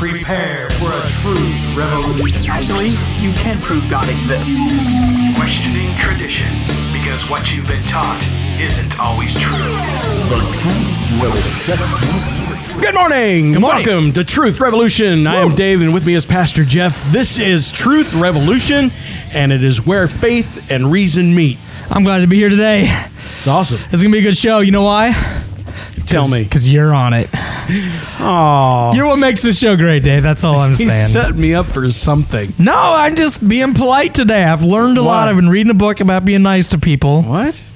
Prepare for a true revolution. Actually, you can prove God exists. Questioning tradition, because what you've been taught isn't always true. The truth will set you free. Good morning. Good morning. Welcome to Truth Revolution. I am Dave, and with me is Pastor Jeff. This is Truth Revolution, and it is where faith and reason meet. I'm glad to be here today. It's awesome. It's going to be a good show. You know why? Tell me. Because you're on it. Oh, You're what makes this show great, Dave. That's all I'm he saying. set me up for something. No, I'm just being polite today. I've learned a lot. I've been reading a book about being nice to people. What?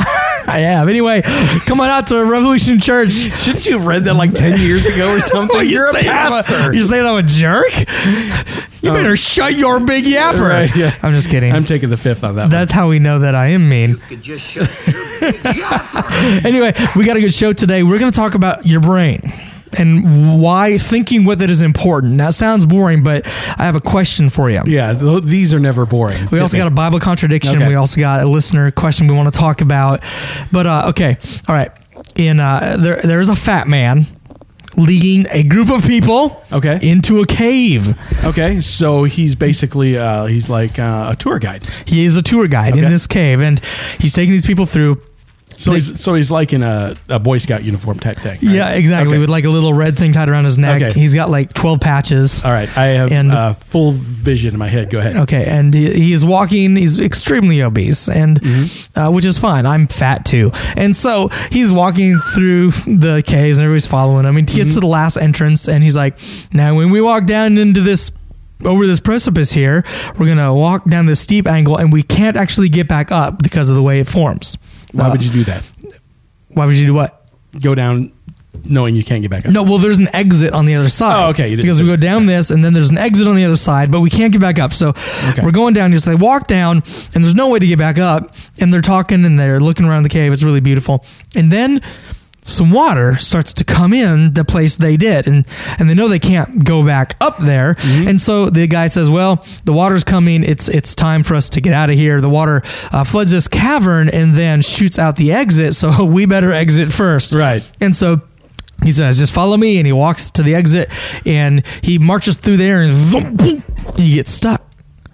I have. Anyway, come on out to Revolution Church. Shouldn't you have read that like 10 years ago or something? What, You're a saying pastor. You're saying I'm a jerk? You better shut your big yapper. Right, yeah. I'm just kidding. I'm taking the fifth on that That's how we know that I am mean. Could just shut your big yapper. Anyway, we got a good show today. We're going to talk about your brain and why thinking with it is important. Now, it sounds boring, but I have a question for you. one. Yeah, these are never boring. We also got a Bible contradiction. Okay. We also got a listener question we want to talk about. But, okay. All right. There's a fat man leading a group of people into a cave. Okay, so he's basically, he's like a tour guide. He is a tour guide in this cave, and he's taking these people through. So he's like in a Boy Scout uniform type thing. Right? Yeah, exactly. Okay. With like a little red thing tied around his neck. Okay. He's got like 12 patches. All right, I have full vision in my head. Go ahead. Okay, and he is walking. He's extremely obese, and which is fine. I'm fat too, and so he's walking through the caves, and everybody's following him. And he gets to the last entrance, and he's like, "Now, when we walk down into this." Over this precipice here, we're going to walk down this steep angle, and we can't actually get back up because of the way it forms. Why would you do that? Why would you do what? Go down knowing you can't get back up. No, well, there's an exit on the other side. Oh, okay. You didn't because say we go that. down this, and then there's an exit on the other side, but we can't get back up. So we're going down. Just they walk down, and there's no way to get back up. And they're talking, and they're looking around the cave. It's really beautiful. And then some water starts to come in the place they did, and they know they can't go back up there. And so the guy says, well, the water's coming, it's time for us to get out of here. The water floods this cavern and then shoots out the exit, so we better exit first. Right. And so he says, just follow me, and he walks to the exit, and he marches through there, and he gets stuck.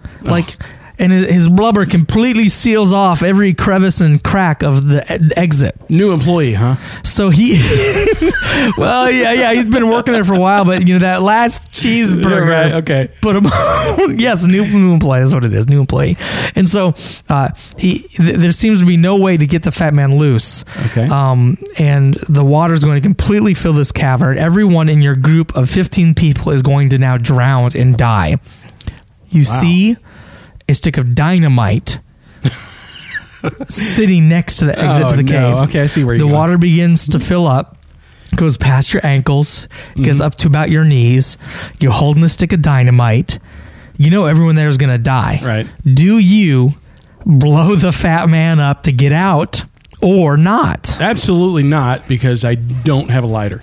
And his blubber completely seals off every crevice and crack of the exit. New employee, huh? So he, well, yeah, he's been working there for a while, but that last cheeseburger, Right, okay. put him on. Yes, new employee. That's what it is, new employee. And so there seems to be no way to get the fat man loose. Okay. And the water is going to completely fill this cavern. Everyone in your group of 15 people is going to now drown and die. You see a stick of dynamite sitting next to the exit to the cave. Okay, I see where you're The going. water begins to fill up, goes past your ankles, gets up to about your knees. You're holding the stick of dynamite. You know everyone there is going to die. Right. Do you blow the fat man up to get out or not? Absolutely not, because I don't have a lighter.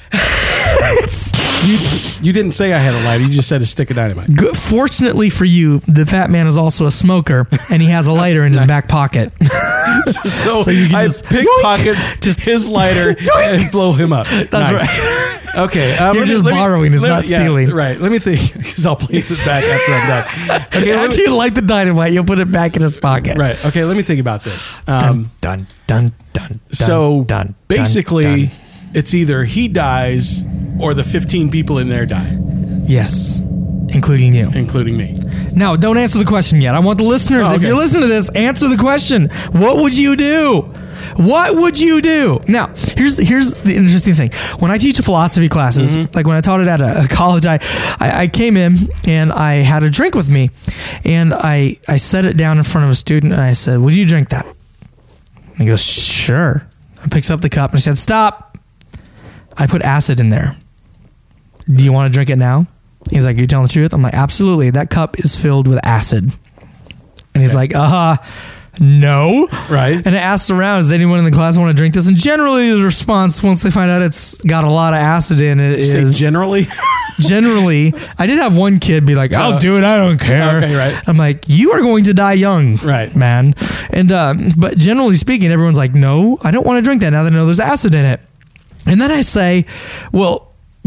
You didn't say I had a lighter. You just said a stick of dynamite. Fortunately for you, the fat man is also a smoker, and he has a lighter in his back pocket. So you can I just pickpocket just his lighter and blow him up. That's right. Okay. You're just borrowing, it's not stealing. Right. Let me think, because I'll place it back after I'm done. Okay. After you light the dynamite, you'll put it back in his pocket. Right. Okay. Let me think about this. Dun. So dun, basically, dun. it's either he dies or the 15 people in there die, Yes, including you. including me. Now, don't answer the question yet. I want the listeners, Oh, if okay. you're listening to this, answer the question. What would you do? What would you do? Now, here's the interesting thing. When I teach philosophy classes, like when I taught it at a college, I came in and I had a drink with me, and I set it down in front of a student, and I said, would you drink that? And he goes, sure. I picks up the cup, and I said, stop. I put acid in there. Do you want to drink it now? He's like, you're telling the truth? I'm like, absolutely. That cup is filled with acid. And he's like, no. Right. And I asked around, does anyone in the class want to drink this? And generally the response, once they find out it's got a lot of acid in it, Say is generally. generally, I did have one kid be like, I'll do it, I don't care. Okay, right. I'm like, you are going to die young, Right. man. And but generally speaking, everyone's like, no, I don't want to drink that now that I know there's acid in it. And then I say, well,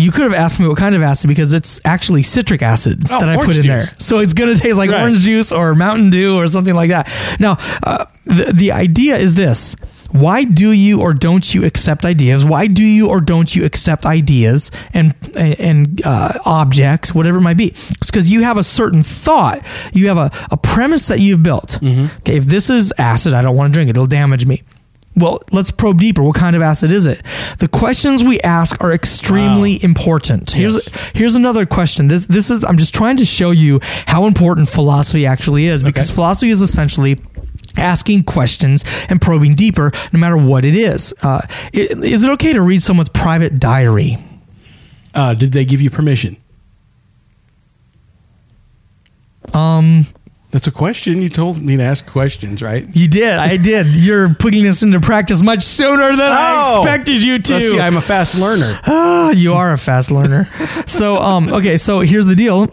You could have asked me what kind of acid because it's actually citric acid that I put orange in juice. there. So it's going to taste like Right. orange juice or Mountain Dew or something like that. Now, the idea is this. Why do you or don't you accept ideas? Why do you or don't you accept ideas and objects, whatever it might be? It's because you have a certain thought. You have a premise that you've built. Okay, if this is acid, I don't want to drink it. It'll damage me. Well, let's probe deeper. What kind of acid is it? The questions we ask are extremely important. Here's another question. This is I'm just trying to show you how important philosophy actually is, because philosophy is essentially asking questions and probing deeper, no matter what it is. Is it okay to read someone's private diary? Did they give you permission? That's a question. You told me to ask questions, right? You did. I did. You're putting this into practice much sooner than I expected you to. See, I'm a fast learner. You are a fast learner. So, okay. So here's the deal.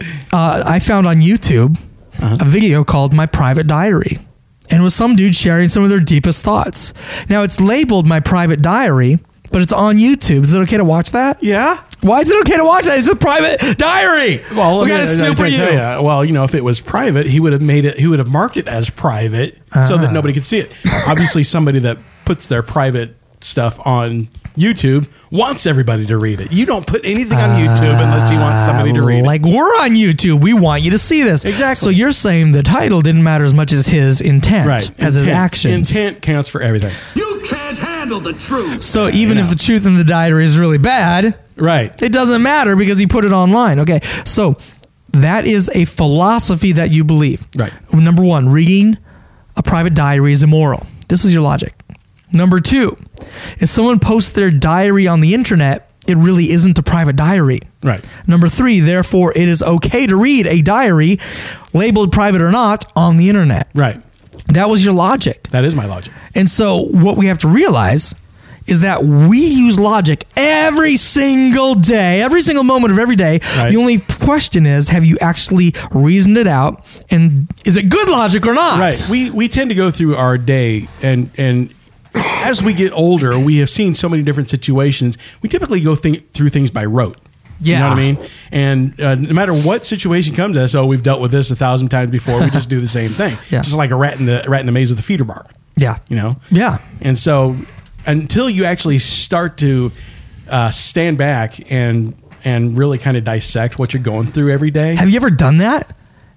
I found on YouTube a video called "My Private Diary," and it was some dude sharing some of their deepest thoughts. Now it's labeled "My Private Diary," but it's on YouTube. Is it okay to watch that? Yeah. Why is it okay to watch that? It's a private diary. Well, what kind of snoop are you? Well, if it was private, he would have made it. He would have marked it as private so that nobody could see it. Obviously, somebody that puts their private stuff on YouTube wants everybody to read it. You don't put anything on YouTube unless you want somebody to read it. Like, we're on YouTube. We want you to see this. Exactly. So you're saying the title didn't matter as much as his intent, as his actions. Intent counts for everything. You can't handle the truth. So even if the truth in the diary is really bad, Right. it doesn't matter because he put it online. Okay. So that is a philosophy that you believe. Right. Number one, reading a private diary is immoral. This is your logic. Number two, if someone posts their diary on the internet, it really isn't a private diary. Right. Number three, therefore, it is okay to read a diary, labeled private or not, on the internet. Right. That was your logic. That is my logic. And so what we have to realize is that we use logic every single day, every single moment of every day. Right. The only question is, have you actually reasoned it out? And is it good logic or not? Right. We tend to go through our day and as we get older, we have seen so many different situations. We typically go through things by rote. Yeah. You know what I mean? And no matter what situation comes at us, we've dealt with this 1,000 times before. We just do the same thing. Yeah. Just like a rat in the maze with a feeder bar. Yeah. Yeah. And so until you actually start to stand back and really kind of dissect what you're going through every day. Have you ever done that?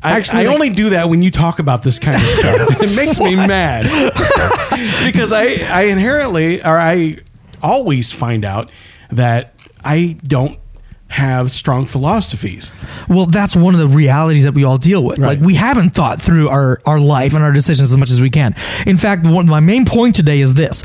I only do that when you talk about this kind of stuff. It makes me mad because I inherently, or I always find out that I don't have strong philosophies. Well, that's one of the realities that we all deal with. Right. Like, we haven't thought through our life and our decisions as much as we can. In fact, my main point today is this.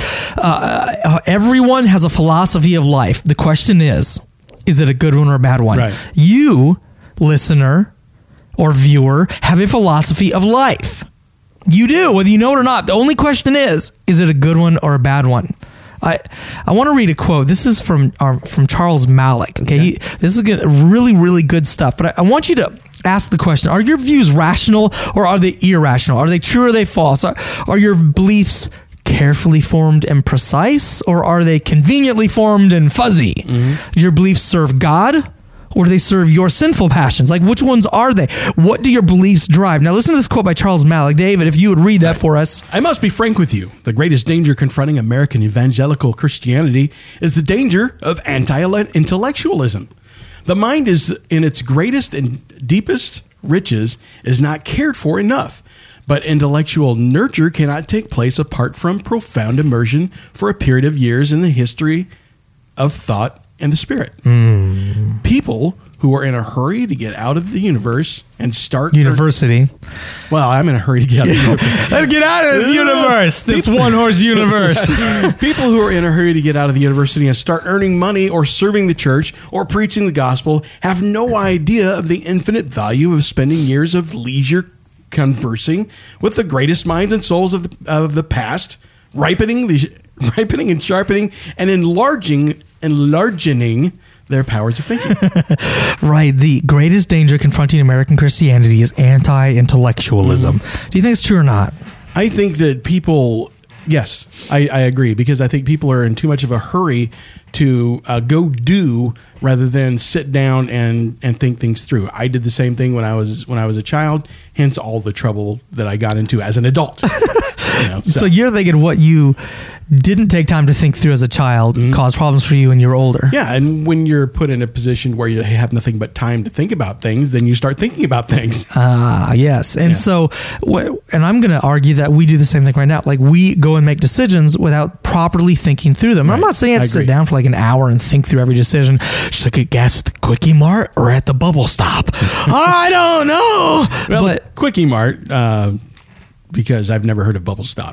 Everyone has a philosophy of life. The question is it a good one or a bad one? Right. You, listener or viewer, have a philosophy of life. You do, whether you know it or not. The only question is it a good one or a bad one? I want to read a quote. This is from Charles Malick. Okay, this is really, really good stuff. But I want you to ask the question: are your views rational or are they irrational? Are they true or are they false? Are your beliefs carefully formed and precise, or are they conveniently formed and fuzzy? Do your beliefs serve God, or do they serve your sinful passions? Like, which ones are they? What do your beliefs drive? Now, listen to this quote by Charles Malick. David, if you would read that for us. I must be frank with you. The greatest danger confronting American evangelical Christianity is the danger of anti-intellectualism. The mind is in its greatest and deepest riches is not cared for enough. But intellectual nurture cannot take place apart from profound immersion for a period of years in the history of thought and the spirit. People who are in a hurry to get out of the universe and start University. Well, I'm in a hurry to get out of the universe. Let's get out of this universe. This one-horse universe. People who are in a hurry to get out of the university and start earning money or serving the church or preaching the gospel have no idea of the infinite value of spending years of leisure conversing with the greatest minds and souls of the past, ripening and sharpening and enlarging their powers of thinking. Right. The greatest danger confronting American Christianity is anti-intellectualism. Do you think it's true or not? I think that people Yes, I agree, because I think people are in too much of a hurry to go do rather than sit down and think things through. I did the same thing when I was a child, hence all the trouble that I got into as an adult. So you're thinking what you didn't take time to think through as a child caused problems for you when you were older. Yeah, and when you're put in a position where you have nothing but time to think about things, then you start thinking about things. Yes. And so, and I'm going to argue that we do the same thing right now. Like, we go and make decisions without properly thinking through them. Right. I'm not saying you have to sit down for like an hour and think through every decision. Should I get gas at the Quickie Mart or at the Bubble Stop? I don't know. Well, but Quickie Mart, because I've never heard of Bubble Stop.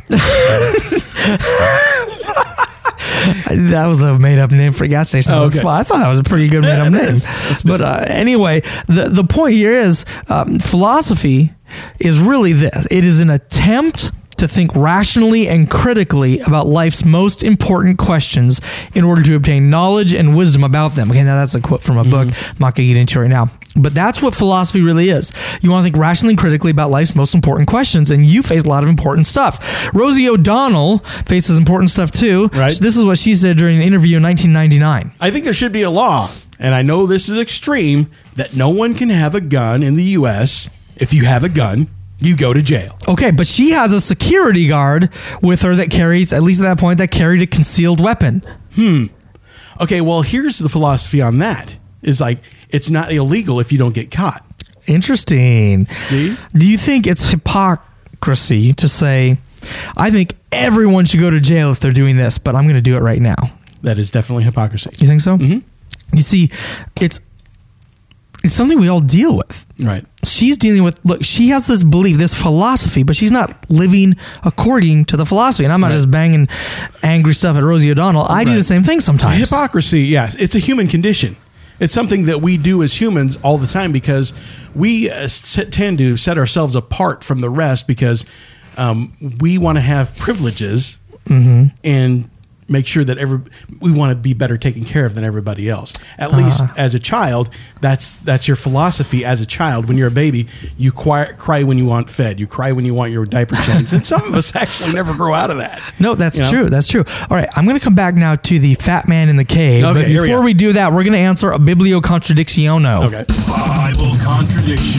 That was a made-up name for a gas station. Oh, okay. I thought that was a pretty good made-up name. But anyway, the point here is philosophy is really this. It is an attempt to think rationally and critically about life's most important questions in order to obtain knowledge and wisdom about them. Okay, now that's a quote from a book. I'm not going to get into it right now. But that's what philosophy really is. You want to think rationally and critically about life's most important questions, and you face a lot of important stuff. Rosie O'Donnell faces important stuff too. Right. This is what she said during an interview in 1999. I think there should be a law, and I know this is extreme, that no one can have a gun in the U.S. If you have a gun, you go to jail. Okay, but she has a security guard with her that carries, at least at that point, that carried a concealed weapon. Okay, well, here's the philosophy on that. Is like, it's not illegal if you don't get caught. Interesting. See? Do you think it's hypocrisy to say, I think everyone should go to jail if they're doing this, but I'm going to do it right now? That is definitely hypocrisy. You think so? Mm-hmm. You see, it's something we all deal with. Right. She's dealing with, look, she has this belief, this philosophy, but she's not living according to the philosophy. And I'm not just banging angry stuff at Rosie O'Donnell. I do the same thing sometimes. Hypocrisy, yes. It's a human condition. It's something that we do as humans all the time because we tend to set ourselves apart from the rest because we want to have privileges and make sure that we want to be better taken care of than everybody else. At least as a child, that's your philosophy as a child. When you're a baby, you cry when you want fed. You cry when you want your diaper changed. And some of us actually never grow out of that. No, that's true. That's true. All right, I'm going to come back now to the fat man in the cave. Okay, but before we do that, we're going to answer a bibliocontradictiono. Okay. Bible contradiction.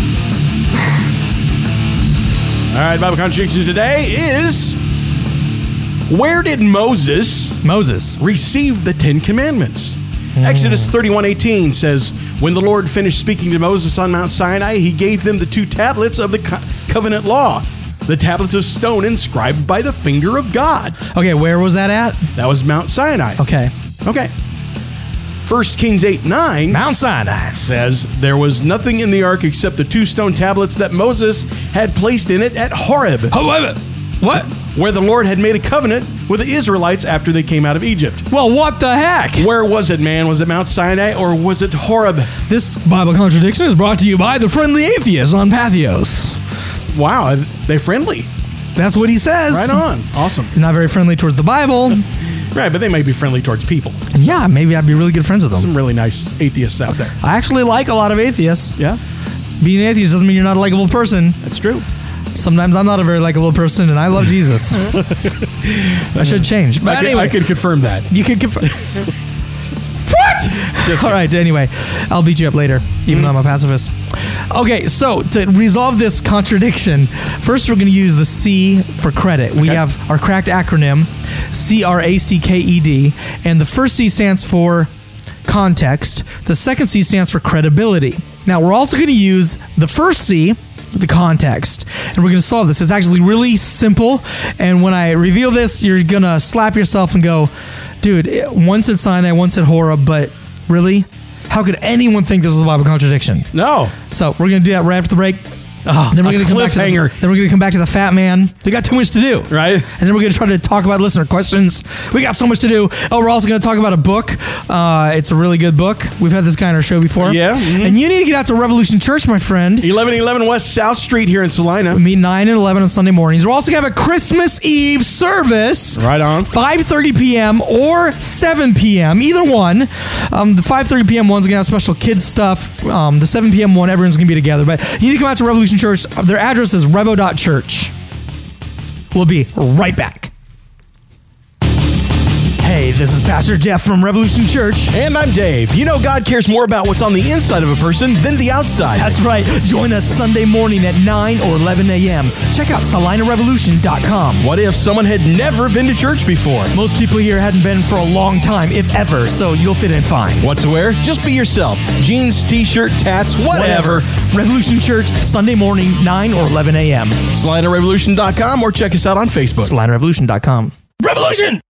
All right, Bible contradiction today is... Where did Moses receive the Ten Commandments? Exodus 31:18 says, when the Lord finished speaking to Moses on Mount Sinai, he gave them the 2 tablets of the covenant law, the tablets of stone inscribed by the finger of God. Okay, where was that at? That was Mount Sinai. Okay. 1 Kings 8:9 Mount Sinai says there was nothing in the ark except the 2 stone tablets that Moses had placed in it at Horeb. What? Where the Lord had made a covenant with the Israelites after they came out of Egypt. Well, what the heck? Where was it, man? Was it Mount Sinai or was it Horeb? This Bible contradiction is brought to you by the Friendly Atheist on Pathos. Wow, they're friendly. That's what he says. Right on. Awesome. Not very friendly towards the Bible. Right, but they may be friendly towards people. Yeah, maybe I'd be really good friends with them. Some really nice atheists out there. I actually like a lot of atheists. Yeah? Being an atheist doesn't mean you're not a likable person. That's true. Sometimes I'm not a very likable person, and I love Jesus. I should change. But anyway, I can confirm that. You can confirm. What? All right, anyway, I'll beat you up later, even though I'm a pacifist. Okay, so to resolve this contradiction, first we're going to use the C for credit. We have our cracked acronym, CRACKED, and the first C stands for context. The second C stands for credibility. Now, we're also going to use the first C, the context, and we're going to solve this. It's actually really simple, and when I reveal this, you're going to slap yourself and go, dude, one said Sinai, one said Horeb, but really? How could anyone think this is a Bible contradiction? No. So we're going to do that right after the break. Then we're going to come back to the fat man. We got too much to do, right? And then we're going to try to talk about listener questions. We got so much to do. Oh, we're also going to talk about a book. It's a really good book. We've had this guy on our show before. Yeah. Mm-hmm. And you need to get out to Revolution Church, my friend. 1111 West South Street here in Salina. We meet 9 and 11 on Sunday mornings. We're also going to have a Christmas Eve service. Right on. 5:30 p.m. or 7 p.m. Either one. The 5:30 p.m. one's going to have special kids stuff. The 7 p.m. one, everyone's going to be together. But you need to come out to Revolution Church. Their address is revo.church. We'll be right back. Hey, this is Pastor Jeff from Revolution Church. And I'm Dave. You know God cares more about what's on the inside of a person than the outside. That's right. Join us Sunday morning at 9 or 11 a.m. Check out SalinaRevolution.com. What if someone had never been to church before? Most people here hadn't been for a long time, if ever, so you'll fit in fine. What to wear? Just be yourself. Jeans, t-shirt, tats, whatever. Revolution Church, Sunday morning, 9 or 11 a.m. SalinaRevolution.com or check us out on Facebook. SalinaRevolution.com. Revolution!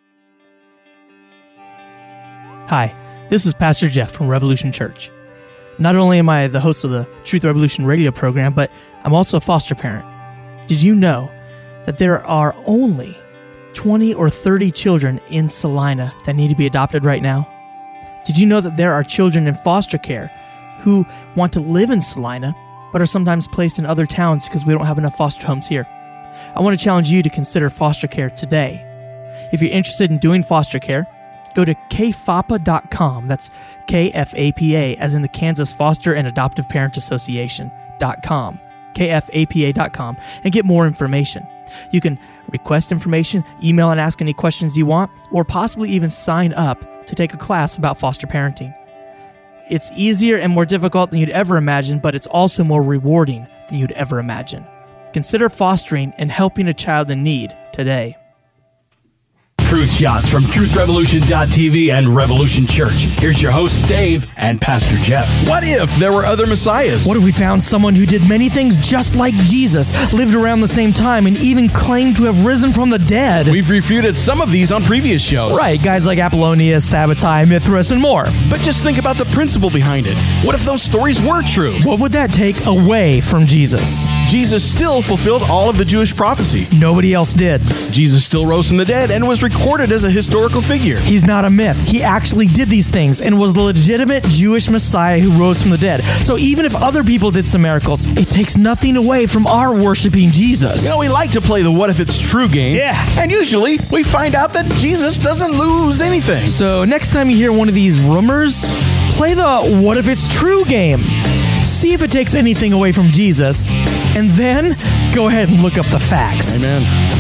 Hi, this is Pastor Jeff from Revolution Church. Not only am I the host of the Truth Revolution radio program, but I'm also a foster parent. Did you know that there are only 20 or 30 children in Salina that need to be adopted right now? Did you know that there are children in foster care who want to live in Salina, but are sometimes placed in other towns because we don't have enough foster homes here? I want to challenge you to consider foster care today. If you're interested in doing foster care, go to kfapa.com. That's KFAPA, as in the Kansas Foster and Adoptive Parent Association.com. KFAPA.com, and get more information. You can request information, email and ask any questions you want, or possibly even sign up to take a class about foster parenting. It's easier and more difficult than you'd ever imagine, but it's also more rewarding than you'd ever imagine. Consider fostering and helping a child in need today. Truth shots from TruthRevolution.tv and Revolution Church. Here's your hosts, Dave and Pastor Jeff. What if there were other messiahs? What if we found someone who did many things just like Jesus, lived around the same time, and even claimed to have risen from the dead? We've refuted some of these on previous shows. Right, guys like Apollonius, Sabbatai, Mithras, and more. But just think about the principle behind it. What if those stories were true? What would that take away from Jesus? Jesus still fulfilled all of the Jewish prophecy. Nobody else did. Jesus still rose from the dead and was recorded as a historical figure. He's not a myth. He actually did these things and was the legitimate Jewish Messiah who rose from the dead. So even if other people did some miracles, it takes nothing away from our worshiping Jesus. You know, we like to play the what if it's true game. Yeah. And usually we find out that Jesus doesn't lose anything. So next time you hear one of these rumors, play the what if it's true game. See if it takes anything away from Jesus, and then go ahead and look up the facts. Amen.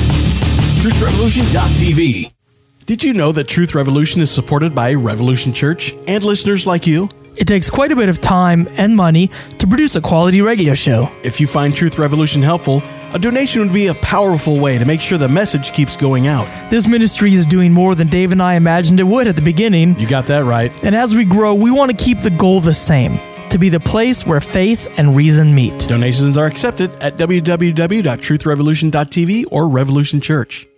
TruthRevolution.tv. Did you know that Truth Revolution is supported by Revolution Church and listeners like you? It takes quite a bit of time and money to produce a quality radio show. If you find Truth Revolution helpful, a donation would be a powerful way to make sure the message keeps going out. This ministry is doing more than Dave and I imagined it would at the beginning. You got that right. And as we grow, we want to keep the goal the same, to be the place where faith and reason meet. Donations are accepted at www.truthrevolution.tv or Revolution Church.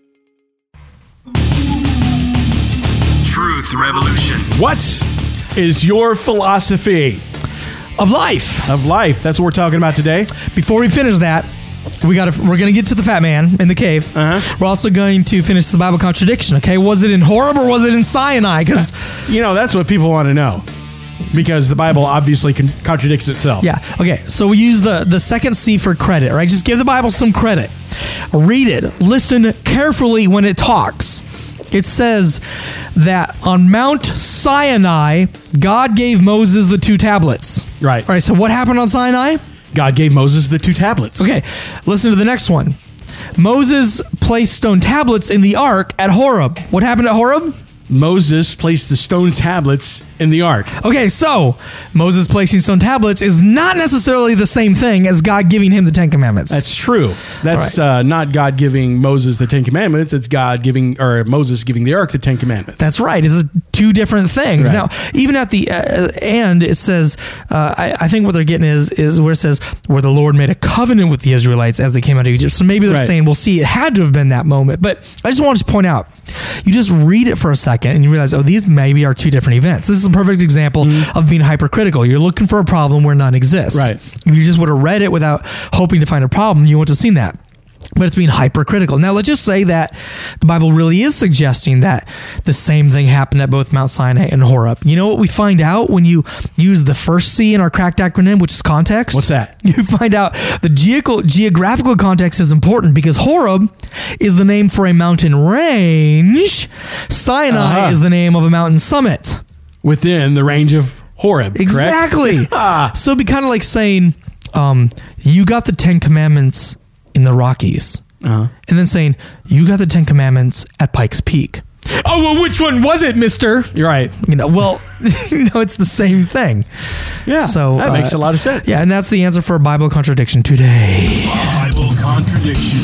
Truth Revolution. What is your philosophy Of life. of life? That's what we're talking about today. Before we finish that, we're going to get to the fat man in the cave. Uh-huh. We're also going to finish this Bible contradiction, okay? Was it in Horeb or was it in Sinai? Because You know, that's what people want to know. Because the Bible obviously contradicts itself. yeah, okay. So we use the second C for credit, right? Just give the Bible some credit. Read it. Listen carefully when it talks. It says that on Mount Sinai, God gave Moses the 2 tablets. Right. All right, so what happened on Sinai? God gave Moses the 2 tablets. Okay, listen to the next one. Moses placed stone tablets in the ark at Horeb. What happened at Horeb? Moses placed the stone tablets in the ark. Okay, so Moses placing stone tablets is not necessarily the same thing as God giving him the 10 Commandments. That's true. That's not God giving Moses the 10 Commandments. It's Moses giving the ark the 10 Commandments. That's right. It's 2 different things. Right. Now, even at the end, it says, I think what they're getting is where it says, where the Lord made a covenant with the Israelites as they came out of Egypt. So maybe they're saying, well, see, it had to have been that moment. But I just wanted to point out, you just read it for a second and you realize, oh, these maybe are 2 different events. This is a perfect example of being hypercritical. You're looking for a problem where none exists. Right. If you just would have read it without hoping to find a problem, you wouldn't have seen that. But it's being hypercritical. Now, let's just say that the Bible really is suggesting that the same thing happened at both Mount Sinai and Horeb. You know what we find out when you use the first C in our cracked acronym, which is context? What's that? You find out the geographical context is important because Horeb is the name for a mountain range. Sinai is the name of a mountain summit. Within the range of Horeb, Exactly. So it'd be kind of like saying, you got the 10 Commandments in the Rockies. And then saying, you got the 10 Commandments at Pikes Peak. Oh, well, which one was it, mister? You're right. Well, it's the same thing. Yeah. So that makes a lot of sense. Yeah, and that's the answer for Bible contradiction today. Bible contradiction.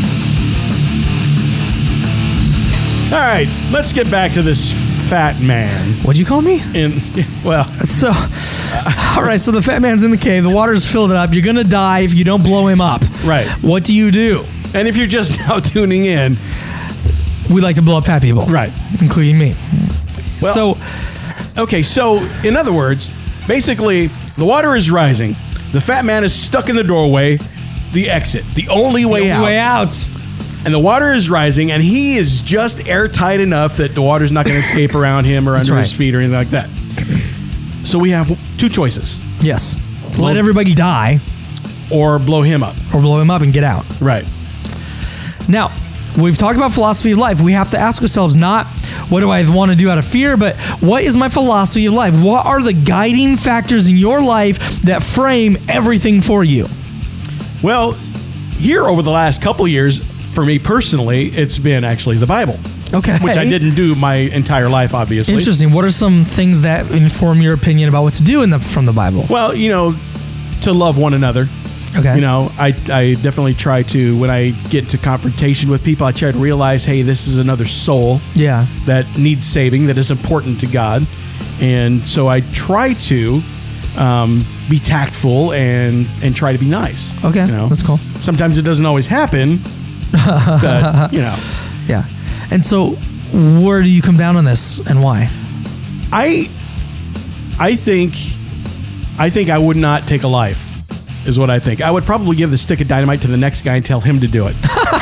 All right, let's get back to this fat man. What'd you call me? So, all right, so the fat man's in the cave. The water's filled up. You're going to die if you don't blow him up. Right. What do you do? And if you're just now tuning in, we like to blow up fat people. Right. Including me. Well, okay, so in other words, basically, the water is rising. The fat man is stuck in the doorway, the exit, the only way out. And the water is rising, and he is just airtight enough that the water's not going to escape around him or under his feet or anything like that. So we have two choices. Yes. Let everybody die. Or blow him up. Or blow him up and get out. Right. Now, we've talked about philosophy of life. We have to ask ourselves not what do I want to do out of fear, but what is my philosophy of life? What are the guiding factors in your life that frame everything for you? Well, here over the last couple of years, for me personally, it's been actually the Bible. Okay. Which I didn't do my entire life, obviously. Interesting. What are some things that inform your opinion about what to do from the Bible? Well, to love one another. Okay. I definitely try to, when I get into confrontation with people, I try to realize, hey, this is another soul that needs saving, that is important to God. And so I try to be tactful and try to be nice. Okay, that's cool. Sometimes it doesn't always happen, but, Yeah. And so where do you come down on this and why? I think I would not take a life, is what I think. I would probably give the stick of dynamite to the next guy and tell him to do it.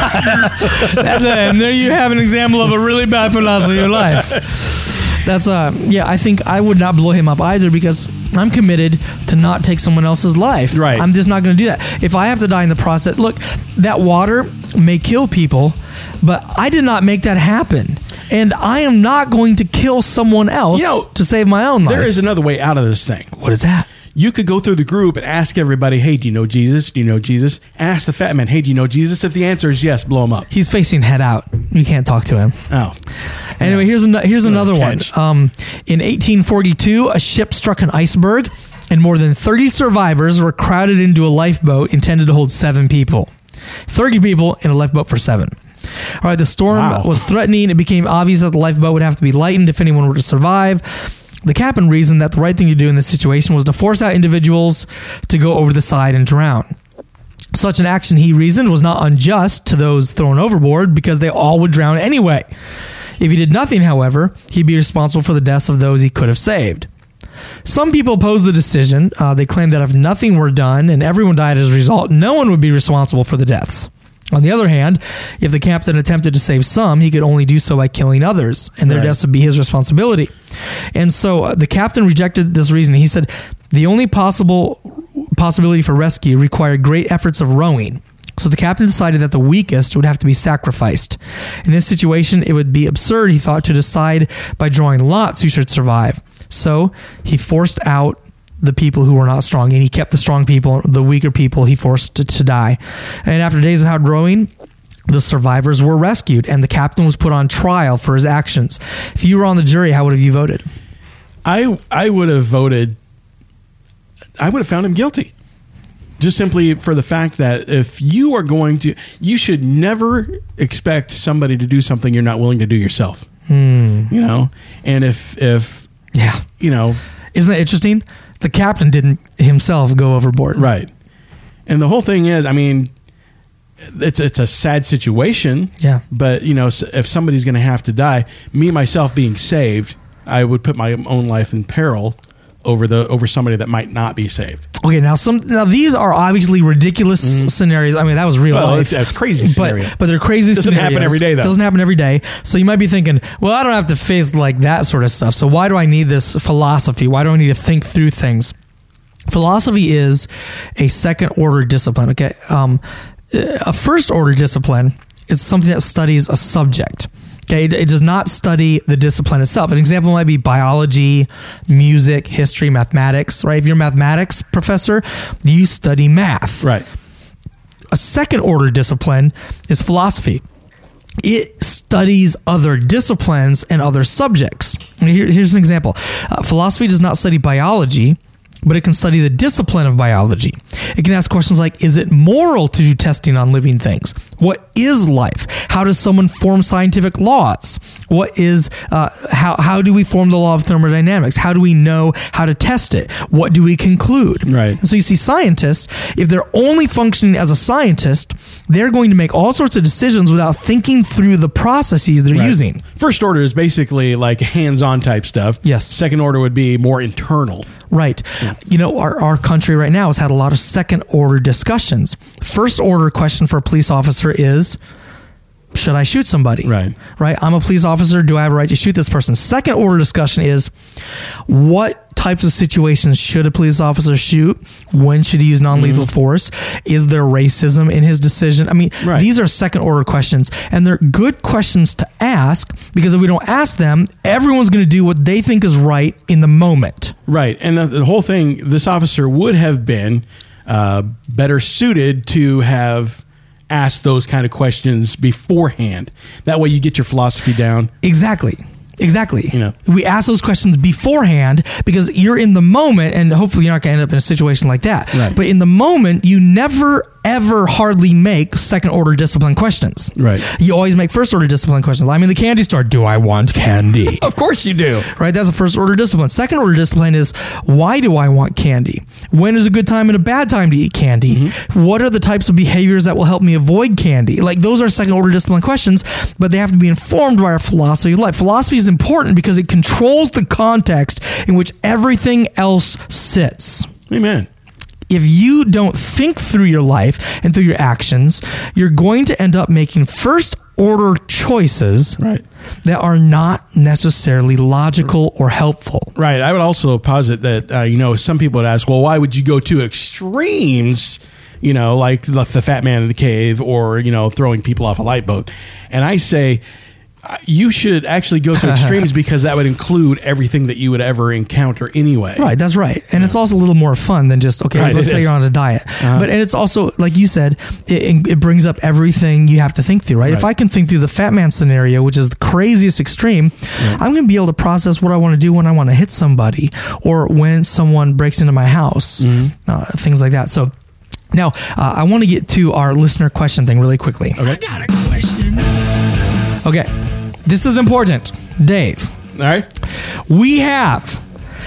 And there you have an example of a really bad philosophy of life. That's I think I would not blow him up either because I'm committed to not take someone else's life. Right. I'm just not going to do that. If I have to die in the process, look, that water may kill people, but I did not make that happen. And I am not going to kill someone else to save my own life. There is another way out of this thing. What is that? You could go through the group and ask everybody, hey, do you know Jesus? Do you know Jesus? Ask the fat man, hey, do you know Jesus? If the answer is yes, blow him up. He's facing head out. You can't talk to him. Oh. Anyway, here's another one. In 1842, a ship struck an iceberg, and more than 30 survivors were crowded into a lifeboat intended to hold 7 people. 30 people in a lifeboat for 7. All right, the storm was threatening. It became obvious that the lifeboat would have to be lightened if anyone were to survive. The captain reasoned that the right thing to do in this situation was to force out individuals to go over the side and drown. Such an action, he reasoned, was not unjust to those thrown overboard because they all would drown anyway. If he did nothing, however, he'd be responsible for the deaths of those he could have saved. Some people opposed the decision. They claimed that if nothing were done and everyone died as a result, no one would be responsible for the deaths. On the other hand, if the captain attempted to save some, he could only do so by killing others, and their deaths would be his responsibility. And so the captain rejected this reasoning. He said the only possibility for rescue required great efforts of rowing. So the captain decided that the weakest would have to be sacrificed. In this situation, it would be absurd, he thought, to decide by drawing lots who should survive. So he forced out the people who were not strong, and he kept the strong people, the weaker people, he forced to die. And after days of hard rowing, the survivors were rescued, and the captain was put on trial for his actions. If you were on the jury, how would have you voted? I would have voted, I would have found him guilty. Just simply for the fact that if you are going to, you should never expect somebody to do something you're not willing to do yourself. And if isn't that interesting? The captain didn't himself go overboard. Right. And the whole thing is, I mean, it's a sad situation. Yeah. But, if somebody's going to have to die, me, myself being saved, I would put my own life in peril over somebody that might not be saved. Okay, now these are obviously ridiculous scenarios. I mean, that was real life. That's crazy scenario. But they're crazy Doesn't scenarios. happen every day, though. Doesn't happen every day. So you might be thinking, well, I don't have to face like that sort of stuff. So why do I need this philosophy? Why do I need to think through things? Philosophy is a second-order discipline, okay? A first-order discipline is something that studies a subject. Okay, it does not study the discipline itself. An example might be biology, music, history, mathematics, right? If you're a mathematics professor, you study math. Right. A second order discipline is philosophy. it studies other disciplines and other subjects. Here's an example. Philosophy does not study biology, but it can study the discipline of biology. It can ask questions like, is it moral to do testing on living things? What is life? How does someone form scientific laws? What is, how do we form the law of thermodynamics? How do we know how to test it? What do we conclude? Right. And so you see scientists, if they're only functioning as a scientist, they're going to make all sorts of decisions without thinking through the processes they're using. First order is basically like hands-on type stuff. Yes. Second order would be more internal. Right. You know, our country right now has had a lot of second order discussions. First order question for a police officer is, should I shoot somebody? Right. Right. I'm a police officer. Do I have a right to shoot this person? Second order discussion is, what types of situations should a police officer shoot? When should he use non-lethal force? Is there racism in his decision? I mean, these are second order questions, and they're good questions to ask, because if we don't ask them, everyone's going to do what they think is right in the moment. Right. And the whole thing, this officer would have been better suited to have asked those kind of questions beforehand. That way you get your philosophy down. Exactly. You know, we ask those questions beforehand because you're in the moment, and hopefully you're not going to end up in a situation like that. Right. But in the moment, you never, ever hardly make second order discipline questions. Right. You always make first order discipline questions. I'm in the candy store. Do I want candy? Of course you do. Right. That's a first order discipline. Second order discipline is, why do I want candy? When is a good time and a bad time to eat candy? What are the types of behaviors that will help me avoid candy? Like, those are second order discipline questions, but they have to be informed by our philosophy of life. Philosophy is important because it controls the context in which everything else sits. Amen. If you don't think through your life and through your actions, you're going to end up making first order choices that are not necessarily logical or helpful. Right. I would also posit that, some people would ask, well, why would you go to extremes, like the fat man in the cave, or, throwing people off a lifeboat? And I say, you should actually go to extremes because that would include everything that you would ever encounter anyway. Right, that's right. And it's also a little more fun than just, let's say you're on a diet. And it's also, like you said, it brings up everything you have to think through, right? If I can think through the fat man scenario, which is the craziest extreme, I'm going to be able to process what I want to do when I want to hit somebody, or when someone breaks into my house, things like that. So now I want to get to our listener question thing really quickly. Okay. I got a question. Okay, this is important. Dave. All right. We have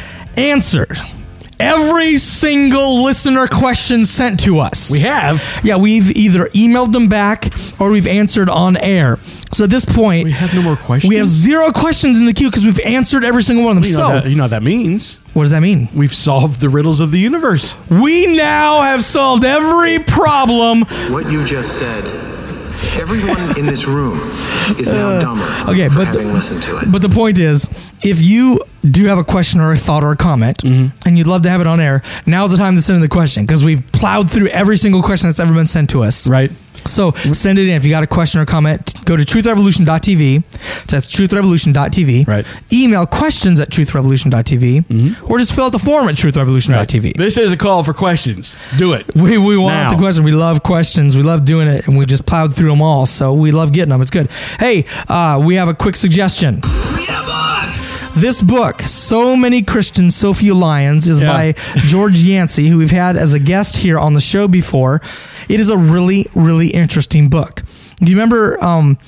answered every single listener question sent to us. We have? Yeah, we've either emailed them back or we've answered on air. So at this point, we have no more questions? We have 0 questions in the queue because we've answered every single one of them. You know what that means? What does that mean? We've solved the riddles of the universe. We now have solved every problem. What you just said, everyone in this room is now dumber for having listened to it. But the point is, if you do have a question or a thought or a comment, and you'd love to have it on air, now's the time to send in the question, because we've plowed through every single question that's ever been sent to us. Right. So send it in. If you got a question or comment, go to truthrevolution.tv. So that's truthrevolution.tv. Right. Email questions at truthrevolution.tv, or just fill out the form at truthrevolution.tv. Right. This is a call for questions. Do it. We want the question. We love questions. We love doing it, and we just plowed through them all. So we love getting them. It's good. Hey, we have a quick suggestion. This book, So Many Christians, So Few Lions, is by George Yancey, who we've had as a guest here on the show before. It is a really, really interesting book. Do you remember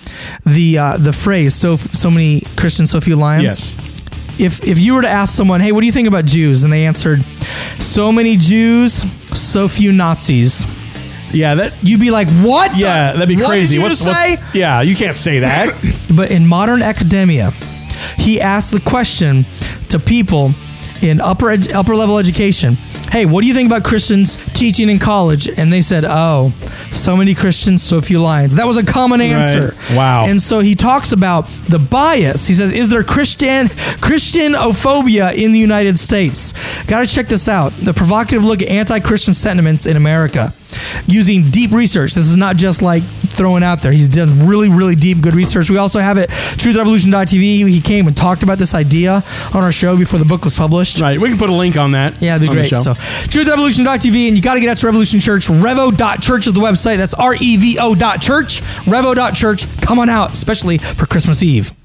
the phrase, so many Christians, so few lions? Yes. If you were to ask someone, hey, what do you think about Jews? And they answered, so many Jews, so few Nazis. Yeah, you'd be like, what? Yeah, that'd be crazy. What did you say? Yeah, you can't say that. But in modern academia, he asked the question to people in upper level education, hey, what do you think about Christians teaching in college? And they said, oh, so many Christians, so few lions. That was a common answer. Right. Wow. And so he talks about the bias. He says, is there Christianophobia in the United States? Got to check this out. The provocative look at anti-Christian sentiments in America. Using deep research. This is not just like throwing out there. He's done really, really deep, good research. We also have it, truthrevolution.tv. He came and talked about this idea on our show before the book was published. Right. We can put a link on that. Yeah, that'd be great. So, truthrevolution.tv, and you got to get out to Revolution Church. Revo.church is the website. That's REVO.church. Revo.church. Come on out, especially for Christmas Eve.